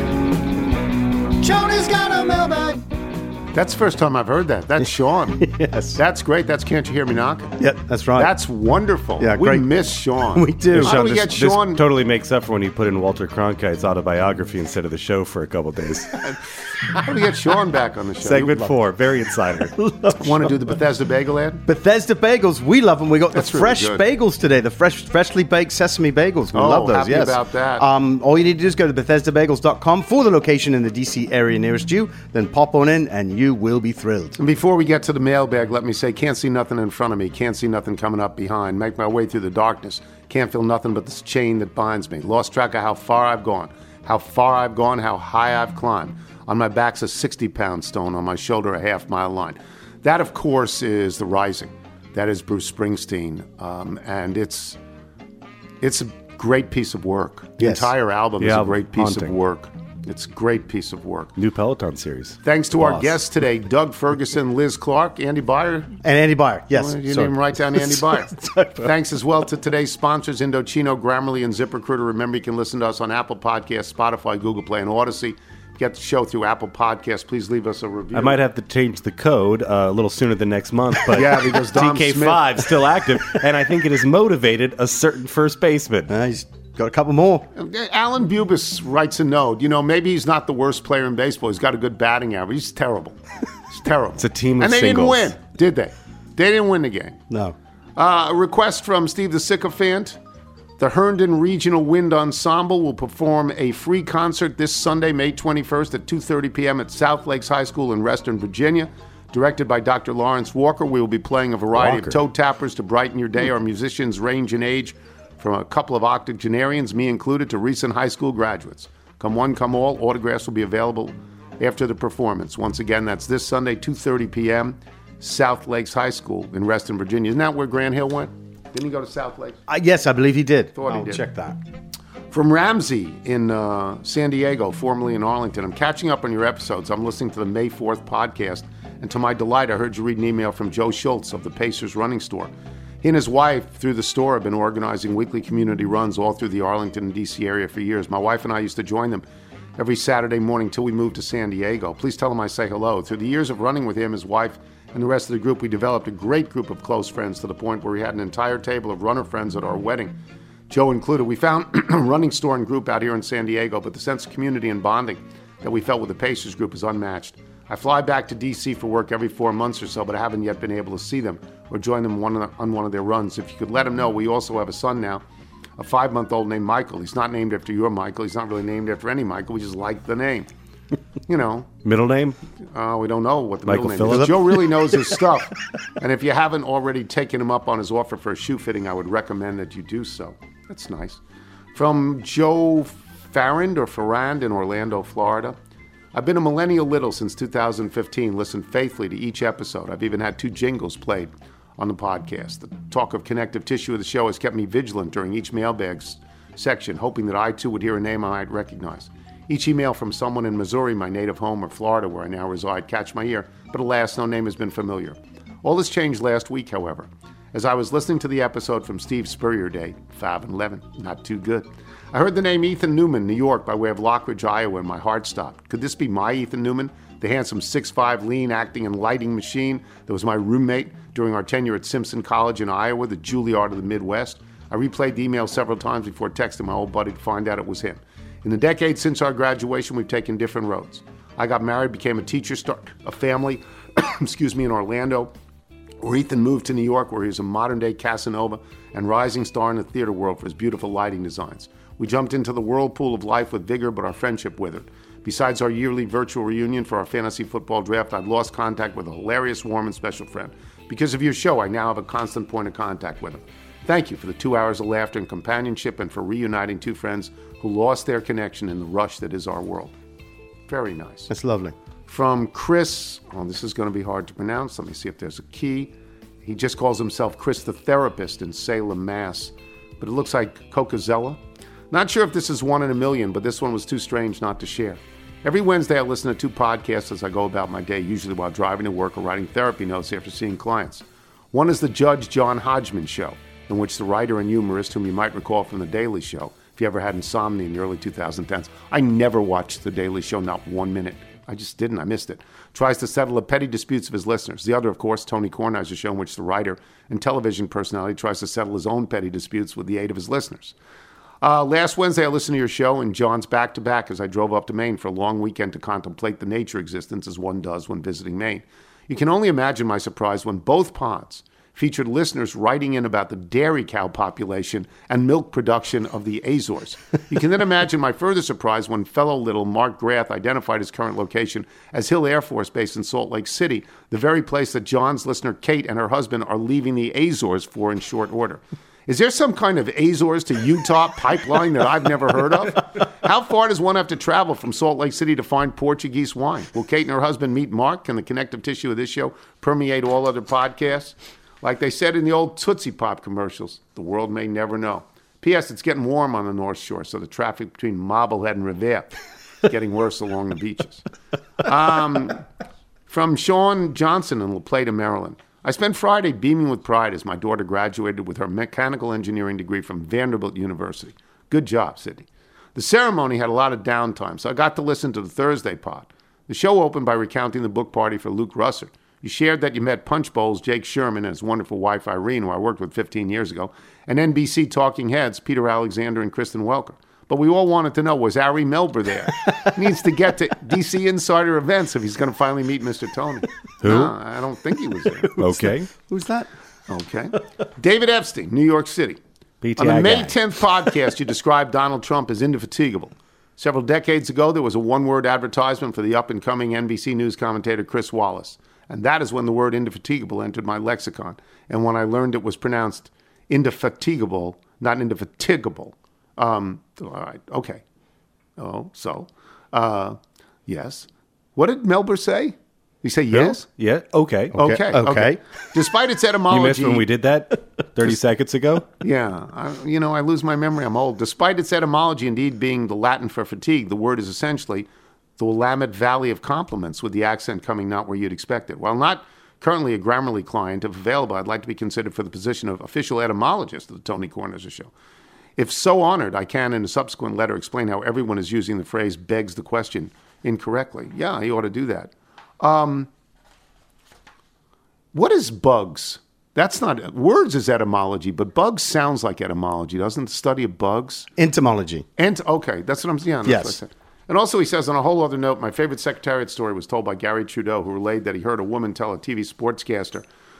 Tony's got a mailbag. That's the first time I've heard that. That's Sean. Yes. That's great. That's Can't You Hear Me Knocking? Yep, that's right. That's wonderful. Yeah, we great. miss Sean. We do. How do we get Sean? This totally makes up for when you put in Walter Cronkite's autobiography instead of the show for a couple days. How do we get Sean back on the show? Segment 4, very insider. Want to do the Bethesda Bagel ad? Bethesda Bagels, we love them. We got That's the really fresh good. bagels today, the freshly baked sesame bagels. We love those, happy yes. about that. All you need to do is go to BethesdaBagels.com for the location in the DC area nearest you, then pop on in and you will be thrilled. And before we get to the mailbag, let me say, can't see nothing in front of me, can't see nothing coming up behind, make my way through the darkness, can't feel nothing but this chain that binds me, lost track of how far I've gone, how high I've climbed. On my back's a 60-pound stone, on my shoulder a half-mile line. That, of course, is The Rising. That is Bruce Springsteen, and it's a great piece of work. The Yes. entire album is a great piece haunting. of work. It's a great piece of work. New Peloton series. Thanks to our Boss. guests today, Doug Ferguson, Liz Clark, Andy Byer. And Andy Byer, yes. Well, you Sorry. didn't even write down Andy Byer. Thanks as well to today's sponsors, Indochino, Grammarly, and ZipRecruiter. Remember, you can listen to us on Apple Podcasts, Spotify, Google Play, and Odyssey. Get the show through Apple Podcasts. Please leave us a review. I might have to change the code a little sooner than next month, but Yeah, because Dom DK5 Smith- still active, and I think it has motivated a certain first baseman. He's got a couple more. Alan Bubis writes a note. You know, maybe he's not the worst player in baseball. He's got a good batting average. He's terrible. He's terrible. It's a team of And they singles. didn't win, did they? They didn't win the game. No. A request from Steve the Sycophant. The Herndon Regional Wind Ensemble will perform a free concert this Sunday, May 21st at 2:30 p.m. at South Lakes High School in Western Virginia. Directed by Dr. Lawrence Walker, we will be playing a variety of toe tappers to brighten your day. Our musicians range in age from a couple of octogenarians, me included, to recent high school graduates. Come one, come all. Autographs will be available after the performance. Once again, that's this Sunday, 2:30 p.m., South Lakes High School in Western Virginia. Isn't that where Grant Hill went? Didn't he go to South Lakes? Yes, I believe he did. Thought he I'll did. check that. From Ramsey in San Diego, formerly in Arlington. I'm catching up on your episodes. I'm listening to the May 4th podcast, and to my delight, I heard you read an email from Joe Schultz of the Pacers Running Store. He and his wife, through the store, have been organizing weekly community runs all through the Arlington and D.C. area for years. My wife and I used to join them every Saturday morning till we moved to San Diego. Please tell him I say hello. Through the years of running with him, his wife, and the rest of the group, we developed a great group of close friends to the point where we had an entire table of runner friends at our wedding, Joe included. We found a running store and group out here in San Diego, but the sense of community and bonding that we felt with the Pacers group is unmatched. I fly back to D.C. for work every 4 months or so, but I haven't yet been able to see them or join them on one of their runs. If you could let them know, we also have a son now, a 5-month-old named Michael. He's not named after your Michael. He's not really named after any Michael. We just like the name. You know. Middle name? We don't know what the Michael middle name Phillip? is. Joe really knows his stuff. And if you haven't already taken him up on his offer for a shoe fitting, I would recommend that you do so. That's nice. From Joe Farrand in Orlando, Florida. I've been a millennial little since 2015, listened faithfully to each episode. I've even had 2 jingles played on the podcast. The talk of connective tissue of the show has kept me vigilant during each mailbags section, hoping that I too would hear a name I might recognize. Each email from someone in Missouri, my native home, or Florida, where I now reside, catch my ear, but alas, no name has been familiar. All this changed last week, however, as I was listening to the episode from Steve Spurrier Day, 5 and 11, not too good. I heard the name Ethan Newman, New York, by way of Lockridge, Iowa, and my heart stopped. Could this be my Ethan Newman, the handsome 6'5", lean, acting and lighting machine that was my roommate during our tenure at Simpson College in Iowa, the Juilliard of the Midwest? I replayed the email several times before texting my old buddy to find out it was him. In the decades since our graduation, we've taken different roads. I got married, became a teacher, started a family, in Orlando, where Ethan moved to New York, where he was a modern-day Casanova and rising star in the theater world for his beautiful lighting designs. We jumped into the whirlpool of life with vigor, but our friendship withered. Besides our yearly virtual reunion for our fantasy football draft, I've lost contact with a hilarious, warm, and special friend. Because of your show, I now have a constant point of contact with him. Thank you for the 2 hours of laughter and companionship and for reuniting 2 friends who lost their connection in the rush that is our world. Very nice. That's lovely. From Chris, this is going to be hard to pronounce. Let me see if there's a key. He just calls himself Chris the Therapist in Salem, Mass. But it looks like Coca-Zella. Not sure if this is 1 in a million, but this one was too strange not to share. Every Wednesday I listen to 2 podcasts as I go about my day, usually while driving to work or writing therapy notes after seeing clients. One is the Judge John Hodgman Show, in which the writer and humorist, whom you might recall from The Daily Show, if you ever had insomnia in the early 2010s, I never watched The Daily Show, not 1 minute. I just didn't. I missed it. Tries to settle the petty disputes of his listeners. The other, of course, Tony Kornheiser's show, in which the writer and television personality tries to settle his own petty disputes with the aid of his listeners. Last Wednesday, I listened to your show and John's back-to-back as I drove up to Maine for a long weekend to contemplate the nature existence as one does when visiting Maine. You can only imagine my surprise when both pods featured listeners writing in about the dairy cow population and milk production of the Azores. You can then imagine my further surprise when fellow little Mark Grath identified his current location as Hill Air Force Base in Salt Lake City, the very place that John's listener Kate and her husband are leaving the Azores for in short order. Is there some kind of Azores to Utah pipeline that I've never heard of? How far does one have to travel from Salt Lake City to find Portuguese wine? Will Kate and her husband meet Mark? Can the connective tissue of this show permeate all other podcasts? Like they said in the old Tootsie Pop commercials, the world may never know. P.S. It's getting warm on the North Shore, so the traffic between Marblehead and Revere is getting worse along the beaches. From Sean Johnson in La Plata, Maryland. I spent Friday beaming with pride as my daughter graduated with her mechanical engineering degree from Vanderbilt University. Good job, Sydney. The ceremony had a lot of downtime, so I got to listen to the Thursday pod. The show opened by recounting the book party for Luke Russert. You shared that you met Punch Bowl's Jake Sherman and his wonderful wife Irene, who I worked with 15 years ago, and NBC Talking Heads, Peter Alexander and Kristen Welker. But we all wanted to know, was Ari Melber there? He needs to get to DC Insider events if he's going to finally meet Mr. Tony. Who? No, I don't think he was there. Okay. Who's that? Okay. David Epstein, New York City. PTI On the May guy. 10th podcast, you described Donald Trump as indefatigable. Several decades ago, there was a one-word advertisement for the up-and-coming NBC News commentator Chris Wallace. And that is when the word indefatigable entered my lexicon. And when I learned it was pronounced indefatigable, not indefatigable. All right, okay. Oh, so, yes. What did Melber say? He say yes? Yeah, okay. Okay. Despite its etymology... You missed when we did that 30 seconds ago? Yeah. I lose my memory. I'm old. Despite its etymology indeed being the Latin for fatigue, the word is essentially the Willamette Valley of compliments, with the accent coming not where you'd expect it. While not currently a Grammarly client, if available, I'd like to be considered for the position of official etymologist of the Tony Kornheiser Show. If so honored, I can, in a subsequent letter, explain how everyone is using the phrase begs the question incorrectly. Yeah, he ought to do that. What is bugs? That's not... Words is etymology, but bugs sounds like etymology, doesn't the study of bugs? Entomology. Okay, that's what I'm saying. Yeah, yes. What I said. And also he says, on a whole other note, my favorite Secretariat story was told by Gary Trudeau, who relayed that he heard a woman tell a TV sportscaster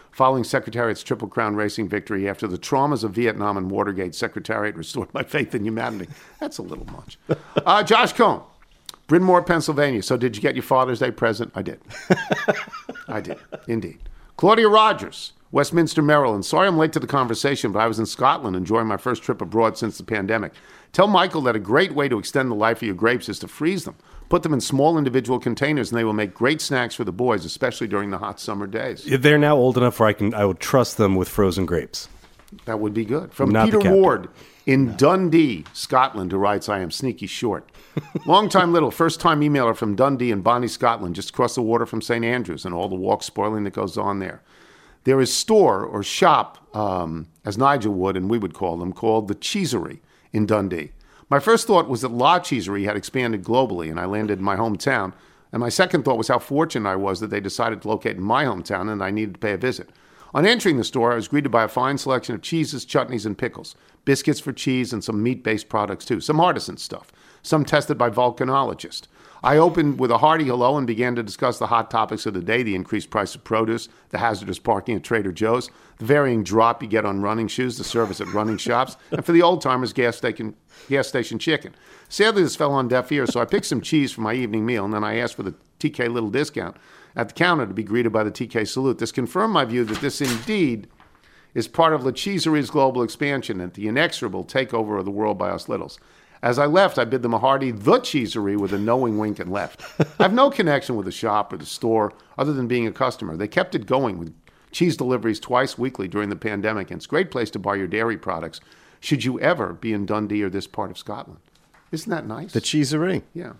Following Secretariat's Triple Crown racing victory after the traumas of Vietnam and Watergate, Secretariat restored my faith in humanity. That's a little much. Josh Cohn, Bryn Mawr, Pennsylvania. So did you get your Father's Day present? I did. I did, indeed. Claudia Rogers, Westminster, Maryland. Sorry I'm late to the conversation, but I was in Scotland enjoying my first trip abroad since the pandemic. Tell Michael that a great way to extend the life of your grapes is to freeze them. Put them in small individual containers, and they will make great snacks for the boys, especially during the hot summer days. They're now old enough where I would trust them with frozen grapes. That would be good. From Not Peter the captain. Ward in Dundee, Scotland, who writes, I am sneaky short. Long-time little, first-time emailer from Dundee in Bonnie, Scotland, just across the water from St. Andrews and all the walk spoiling that goes on there. There is store or shop, as Nigel would and we would call them, called the Cheesery in Dundee. My first thought was that La Cheesery had expanded globally, and I landed in my hometown. And my second thought was how fortunate I was that they decided to locate in my hometown and I needed to pay a visit. On entering the store, I was greeted by a fine selection of cheeses, chutneys, and pickles, biscuits for cheese, and some meat-based products too, some artisan stuff, some tested by volcanologists. I opened with a hearty hello and began to discuss the hot topics of the day, the increased price of produce, the hazardous parking at Trader Joe's, the varying drop you get on running shoes, the service at running shops, and for the old-timers, gas station chicken. Sadly, this fell on deaf ears, so I picked some cheese for my evening meal, and then I asked for the TK Little discount at the counter to be greeted by the TK salute. This confirmed my view that this indeed is part of La Cheesery's global expansion and the inexorable takeover of the world by us littles. As I left, I bid them a hearty The Cheesery with a knowing wink and left. I have no connection with the shop or the store other than being a customer. They kept it going with cheese deliveries twice weekly during the pandemic, and it's a great place to buy your dairy products should you ever be in Dundee or this part of Scotland. Isn't that nice? The Cheesery. Yeah.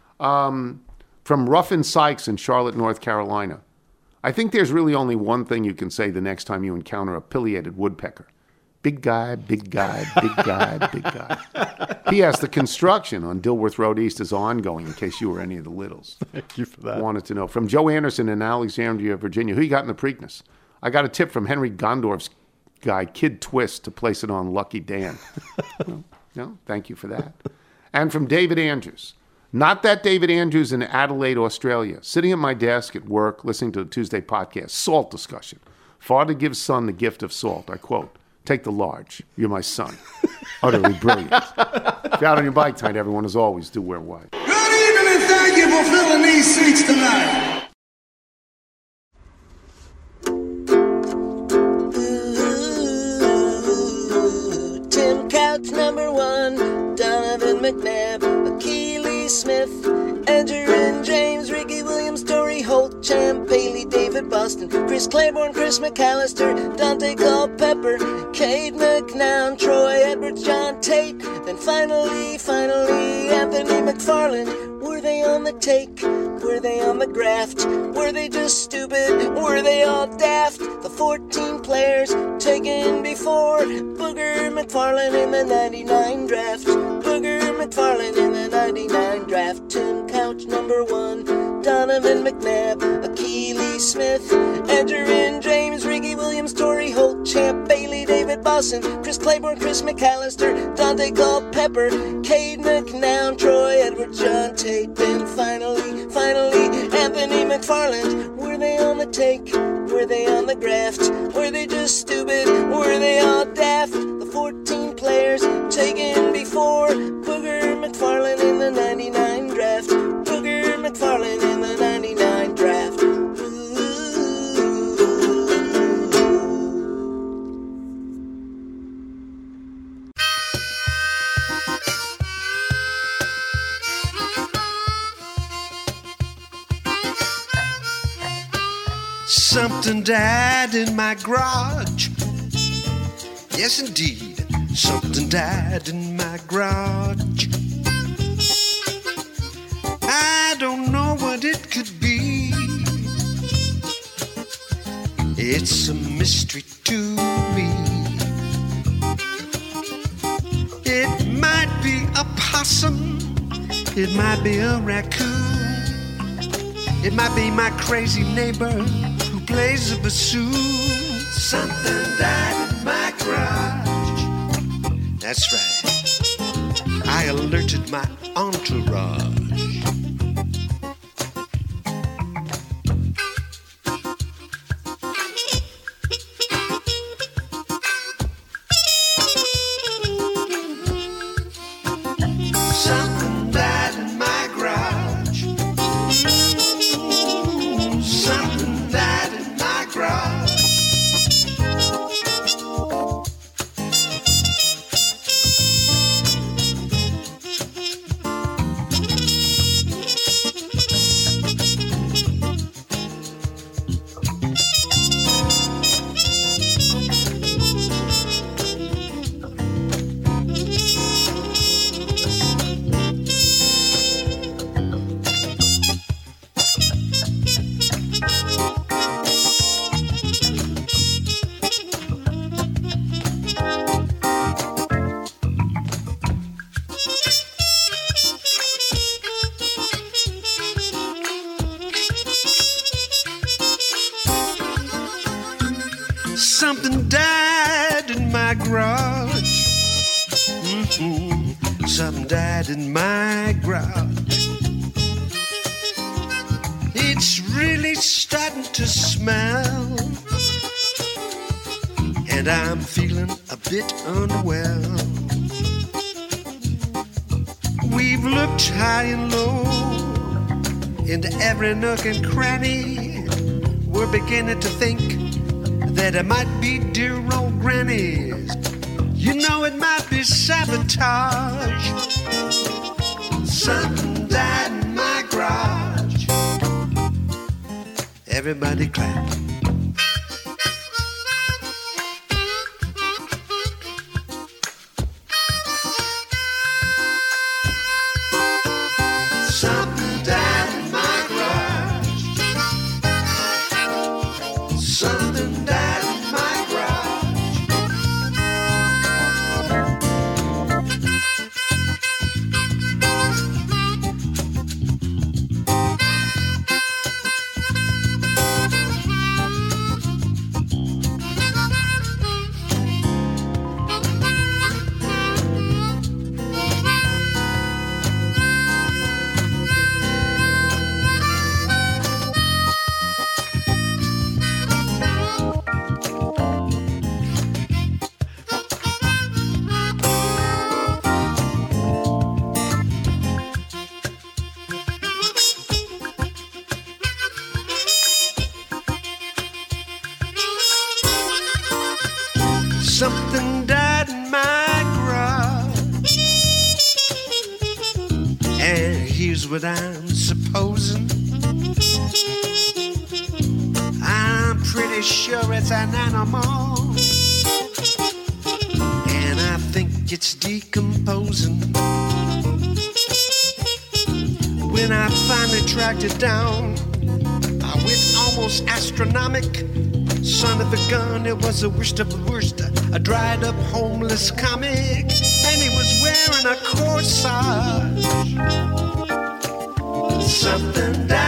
From Ruffin Sykes in Charlotte, North Carolina. I think there's really only one thing you can say the next time you encounter a pileated woodpecker. Big guy, big guy, big guy, big guy. P.S. The construction on Dilworth Road East is ongoing, in case you were any of the littles. Thank you for that. Wanted to know. From Joe Anderson in Alexandria, Virginia. Who you got in the Preakness? I got a tip from Henry Gondorf's guy, Kid Twist, to place it on Lucky Dan. No, thank you for that. And from David Andrews. Not that David Andrews in Adelaide, Australia. Sitting at my desk at work, listening to the Tuesday podcast. Salt discussion. Father gives son the gift of salt. I quote, take the large. You're my son. Utterly brilliant. If you're out on your bike tonight, everyone, as always, do wear white. Good evening and thank you for filling these seats tonight. Ooh, Tim Couch number one, Donovan McNabb, Achilles Smith, Edgerrin James, Ricky Williams, Torrey Holt, Champ Bailey, David Boston, Chris Claiborne, Chris McAllister, Dante Culpepper, Cade McNown, Troy Edwards, John Tate, then finally, Anthony McFarland. Were they on the take? Were they on the graft? Were they just stupid? Were they all daft? The 14 players taken before Booger McFarland in the 99 draft. Booger McFarland in the 99 draft. Tim Couch number one, Donovan McNabb, Achilles Smith, Edgerrin James, Ricky Williams, Torrey Holt, Champ Bailey, David Boston, Chris Claiborne, Chris McAllister, Dante Culpepper, Cade McNown, Troy Edwards, John Tate. Then finally, Anthony McFarland. Were they on the take? Were they on the graft? Were they just stupid? Were they all daft? The 14 players taken before Booger McFarland in the 99 draft. Booger McFarland in the 99 draft. Something died in my garage. Yes, indeed, something died in my garage. I don't know what it could be. It's a mystery to me. It might be a possum. It might be a raccoon. It might be my crazy neighbor who plays a bassoon. Something died in my garage. That's right. I alerted my entourage. Something died in my garage. Something died in my garage. Something died in my garage. It's really starting to smell, and I'm feeling a bit unwell. We've looked high and low into every nook and cranny. We're beginning to think that it might be dear old grannies. You know it might be sabotage. Something died in my garage. Everybody clap. Something died in my garage. Something died in my garage. Something died in my garage. And here's what I'm supposing. I'm pretty sure it's an animal, and I think it's decomposing. When I finally tracked it down, I went almost astronomic. Son of a gun, it was the worst of the worst. A dried up homeless comic, and he was wearing a corsage. Something died